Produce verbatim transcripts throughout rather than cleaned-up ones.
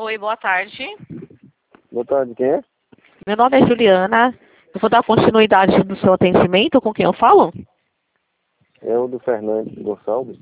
Oi, boa tarde. Boa tarde, quem é? Meu nome é Juliana. Eu vou dar continuidade no seu atendimento. Com quem eu falo? É o do Fernandes Gonçalves.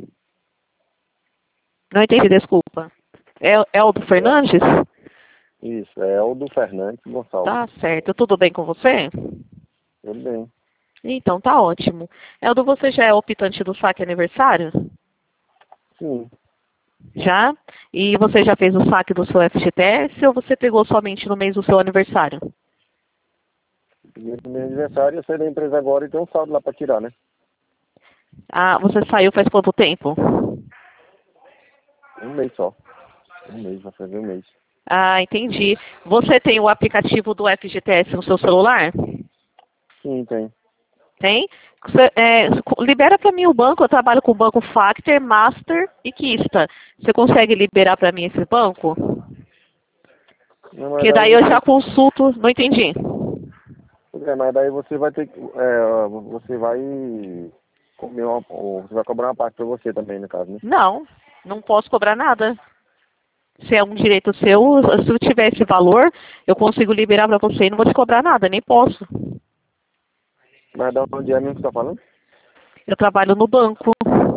Não entendi, desculpa. É, é o do Fernandes? Isso, é o do Fernandes Gonçalves. Tá certo. Tudo bem com você? Tudo bem. Então, tá ótimo. É o do você já é optante do saque aniversário? Sim. Já? E você já fez o saque do seu F G T S ou você pegou somente no mês do seu aniversário? Dia do meu aniversário, eu saí da empresa agora e tem um saldo lá pra tirar, né? Ah, você saiu faz quanto tempo? Um mês só. Um mês, vai fazer um mês. Ah, entendi. Você tem o aplicativo do F G T S no seu celular? Sim, tem. Tem? Você, é, libera para mim o banco. Eu trabalho com o banco Factor, Master e Kista. Você consegue liberar para mim esse banco? Não, mas Porque daí daí eu já você. consulto. Não entendi. É, mas daí você vai ter que. É, você vai comer uma. ou Você vai cobrar uma parte pra você também, no caso, né? Não, não posso cobrar nada. Se é um direito seu, se eu tiver esse valor, eu consigo liberar para você e não vou te cobrar nada, nem posso. Mas da onde é mesmo que você tá falando? Eu trabalho no banco.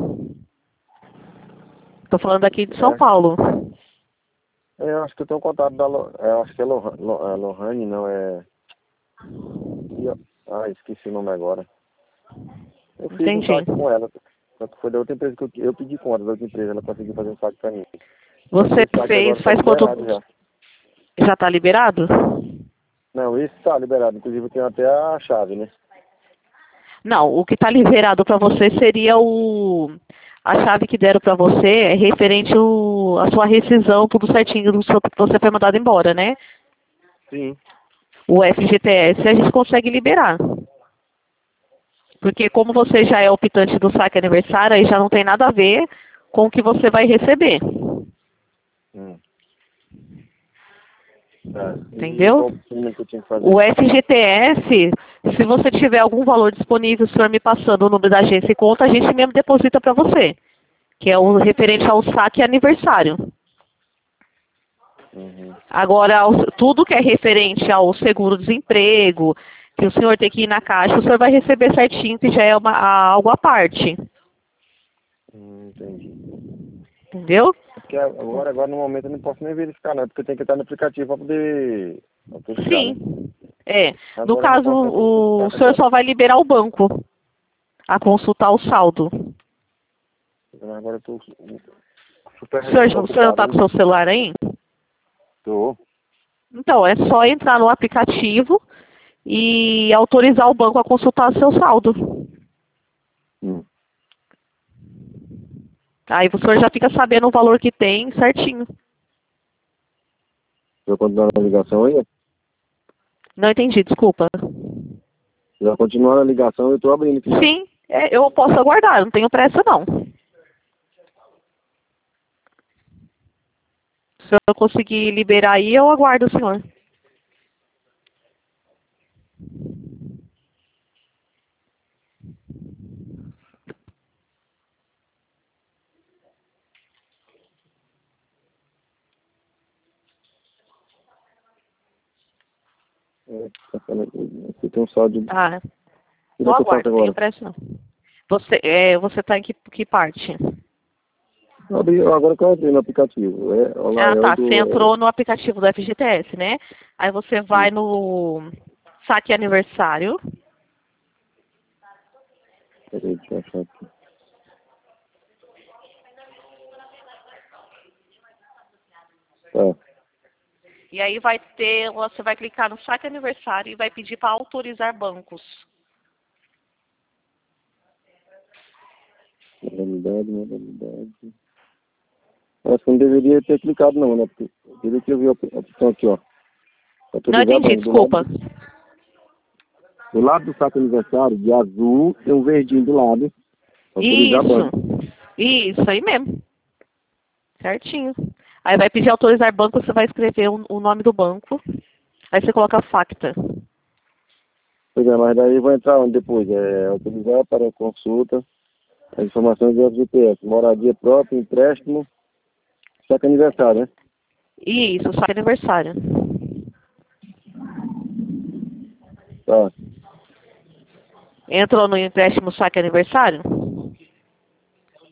Estou falando aqui de São É. Paulo. É, eu acho que eu tenho um contato da. Lo- é, eu acho que é Lohan- Lo- é Lohane, não, é. Ih, ó. Ah, esqueci o nome agora. Eu fiz um Entendi. saque com ela. Só que foi da outra empresa que eu, eu pedi conta da outra empresa, ela conseguiu fazer um saque pra mim. Só que Você esse saque fez agora tá faz quanto? liberado já. Já está liberado? Não, esse tá liberado. Inclusive eu tenho até a chave, né? Não, o que está liberado para você seria o a chave que deram para você é referente o, a sua rescisão, tudo certinho do seu, que você foi mandado embora, né? Sim. O F G T S a gente consegue liberar. Porque como você já é optante do saque aniversário, aí já não tem nada a ver com o que você vai receber. Hum. Tá. E Entendeu? qual o procedimento que eu tinha que fazer? O F G T S, se você tiver algum valor disponível, o senhor me passando o número da agência e conta, a gente mesmo deposita para você. Que é o referente ao saque aniversário. Uhum. Agora, ao- tudo que é referente ao seguro-desemprego, que o senhor tem que ir na caixa, o senhor vai receber certinho, que já é uma, a- algo à parte. Hum, entendi. Entendeu? É porque agora, agora no momento eu não posso nem verificar, não, porque eu tenho que estar no aplicativo para poder autorizar, né? Sim. É. No Agora eu não caso, posso nem o, o verificar senhor agora. só vai liberar o banco a consultar o saldo. Então, agora eu tô O super, senhor, super o senhor não está ocupado, com né? o seu celular aí? Tô. Então, é só entrar no aplicativo e autorizar o banco a consultar seu saldo. Hum. Aí o senhor já fica sabendo o valor que tem certinho. Já continuar na ligação aí? Não entendi, desculpa. Já continuar na ligação, eu tô abrindo aqui já. Sim, é, eu posso aguardar, não tenho pressa não. Se eu conseguir liberar aí, eu aguardo o senhor. É, tá falando aqui. Aqui tem um saldo. De... Ah, Onde eu é que eu faço aguardo, não tenho agora? pressa não. Você é, você tá em que, que parte? Eu abri, agora que eu entrei no aplicativo. É, olha lá, Ah, é o tá. Você do. entrou no aplicativo do F G T S, né? Aí você É, vai no saque aniversário. peraí, deixa eu achar aqui. Tá. E aí vai ter, você vai clicar no saque aniversário e vai pedir para autorizar bancos. Modalidade, modalidade. Acho que não deveria ter clicado não, né? Porque eu deveria ter visto a opção aqui, ó. Não Autorizar entendi, banco. Do lado desculpa. do, do lado do saco aniversário, de azul, tem um verdinho do lado. Autorizar Isso. banco. Isso aí mesmo. Certinho. Aí vai pedir autorizar banco, você vai escrever o, o nome do banco. Aí você coloca Facta. Pois é, mas daí eu vou entrar onde depois? É autorizar para consulta as informações do F G T S. Moradia própria, empréstimo, saco aniversário, né? Isso, saque aniversário. Tá. Entrou no empréstimo saque aniversário?